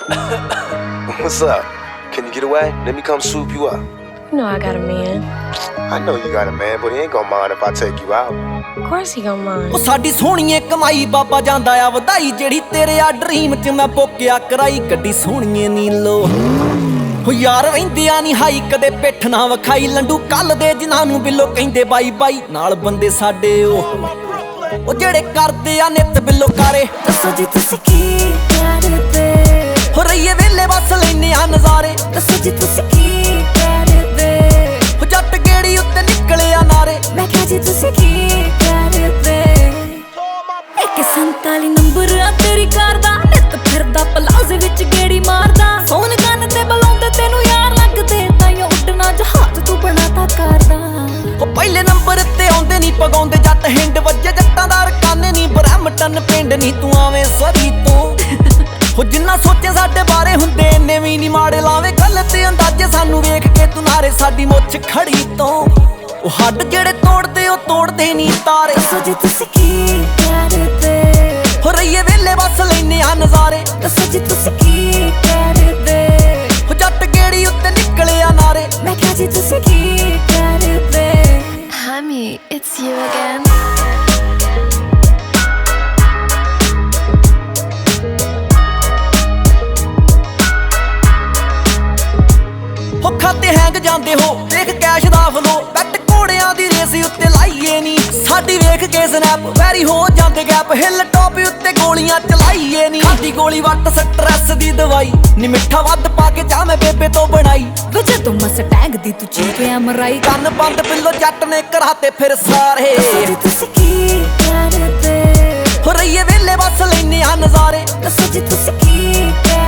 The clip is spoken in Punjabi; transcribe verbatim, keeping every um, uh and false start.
What's up? Can you get away? Let me come swoop you up. You know I got a man. I know you got a man, but he ain't gonna mind if I take you out. Of course he gonna mind. ਉਹ ਸਾਡੀ ਸੋਹਣੀਏ ਕਮਾਈ ਬਾਬਾ ਜਾਂਦਾ ਆ ਵਧਾਈ ਜਿਹੜੀ ਤੇਰੇ ਆ ਡ੍ਰੀਮ ਚ ਮੈਂ ਪੋਕਿਆ ਕਰਾਈ ਗੱਡੀ ਸੋਹਣੀਏ ਨੀਲੋ ਹੋ ਯਾਰ ਰਹਿੰਦਿਆਂ ਨਹੀਂ ਹਾਈ ਕਦੇ ਪਿੱਠ ਨਾ ਵਿਖਾਈ ਲੰਡੂ ਕੱਲ ਦੇ ਜਿਨ੍ਹਾਂ ਨੂੰ ਬਿੱਲੋ ਕਹਿੰਦੇ ਬਾਈ ਬਾਈ ਨਾਲ ਬੰਦੇ ਸਾਡੇ ਉਹ ਉਹ ਜਿਹੜੇ ਕਰਦੇ ਆ ਨਿੱਤ ਬਿੱਲੋ ਕਾਰੇ ਦੱਸੋ ਜੀ ਤੁਸੀਂ ਕੀ ਕਰਦੇ ਹੋ ਰਹੀਏ ਵੇਲੇ ਬਸ ਲੈਨੇ ਆ ਨਜ਼ਾਰੇ ਦੱਸੋ ਜੀ ਤੁਸੀਂ ਕੀ ਕਰਦੇ ਹੋ ਜੱਟ ਗੇੜੀ ਉੱਤੇ ਨਿਕਲਿਆ ਨਾਰੇ ਮੈਂ ਕਿਹਾ ਜੀ ਤੁਸੀਂ ਕੀ ਕਰਦੇ ਇੱਕ ਸੰਤਾਲੀ ਨੰਬਰ ਆ ਤੇਰੀ ਕਾਰ ਦਾ ਨਿੱਤ ਫਿਰਦਾ ਪਲਾਜ਼ੇ ਵਿੱਚ ਗੇੜੀ ਮਾਰਦਾ ਸੋਨ ਕੰਨ ਤੇ ਬੁਲਾਉਂਦੇ ਤੈਨੂੰ ਯਾਰ ਲੱਗਦੇ ਤਾਈਓ ਉੱਡਣਾ ਜਹਾਜ਼ ਤੂੰ ਬਣਾਤਾ ਕਰਦਾ ਉਹ ਪਹਿਲੇ ਨੰਬਰ ਤੇ ਆਉਂਦੇ ਨਹੀਂ ਪਗਾਉਂਦੇ ਜੱਟ ਹਿੰਡ ਵੱਜੇ ਜੱਟਾਂ ਦਾ ਰਕਾਨੇ ਨਹੀਂ ਬ੍ਰਹਮਟਨ ਪਿੰਡ ਨਹੀਂ ਤੂੰ ਆਵੇਂ ਸਰੀ ਤੋਂ ਹੋ ਜਿੰਨਾ ਸੋਚੇ ਸਾਡੇ ਬਾਰੇ ਹੁੰਦੇ ਇੰਨੇ ਵੀ ਨਹੀਂ ਮਾੜੇ ਲਾਵੇ ਗੱਲ ਤੇ ਅੰਦਾਜ਼ੇ ਸਾਨੂੰ ਵੇਖ ਕੇ ਤੂੰ ਨਾਰੇ ਸਾਡੀ ਮੁੱਛ ਖੜੀ ਤੋਂ ਉਹ ਹੱਡ ਜਿਹੜੇ ਤੋੜਦੇ ਉਹ ਤੋੜਦੇ ਨਹੀਂ ਤਾਰੇ ਦੱਸੋ ਜੀ ਤੁਸੀਂ ਕੀ ਕਰਦੇ ਹੋ ਰਹੀਏ ਵੇਲੇ ਬਸ ਲੈਨੇ ਆ ਨਜ਼ਾਰੇ ਦੱਸੋ ਜੀ ਤੁਸੀਂ ਕੀ ਕਰਦੇ ਹੋ ਜੱਟ ਗੇੜੀ ਉੱਤੇ ਨਿਕਲਿਆ ਨਾਰੇ ਮੈਂ ਕਿਹਾ ਜੀ ਤੁਸੀਂ ਕੀ ਕਰਦੇ Honey, it's you again. ਹੋ ਖਾਤੇ ਹੈਂਗ ਜਾਂਦੇ ਹੋ ਦੇਖ ਕੈਸ਼ ਦਾ ਫਲੋ ਬੈਟ ਘੋੜਿਆਂ ਦੀ ਰੇਸ ਉੱਤੇ ਲਾਈਏ ਨੀ ਸਾਡੀ ਵੇਖ ਕੇ ਸਨੈਪ ਵੈਰੀ ਹੋ ਜਾਂਦੇ ਗੈਪ ਹਿੱਲ ਟੌਪ ਉੱਤੇ ਗੋਲੀਆਂ ਚਲਾਈਏ ਨੀ ਖਾਦੀ ਗੋਲੀ ਵੱਟ ਸਟ੍ਰੈਸ ਦੀ ਦਵਾਈ ਨੀ ਮਿੱਠਾ ਵੱਧ ਪਾ ਕੇ ਚਾਹ ਮੈਂ ਬੇਬੇ ਤੋਂ ਬਣਾਈ ਵਜੇ ਤੂੰ ਮਸਟੈਂਗ ਦੀ ਤੂੰ ਚੀਕਿਆ ਮਰਾਈ ਕੰਨ ਬੰਦ ਬਿੱਲੋ ਜੱਟ ਨੇ ਕਰਾਤੇ ਫਿਰ ਸਾਰੇ ਦੱਸੋ ਜੀ ਤੁਸੀਂ ਕੀ ਕਰਦੇ ਹੋ ਰਹੀਏ ਵੇਲੇ ਬਸ ਲੈਨੇ ਆ ਨਜ਼ਾਰੇ ਦੱਸੋ ਜੀ ਤੁਸੀਂ ਕੀ ਕਰਦੇ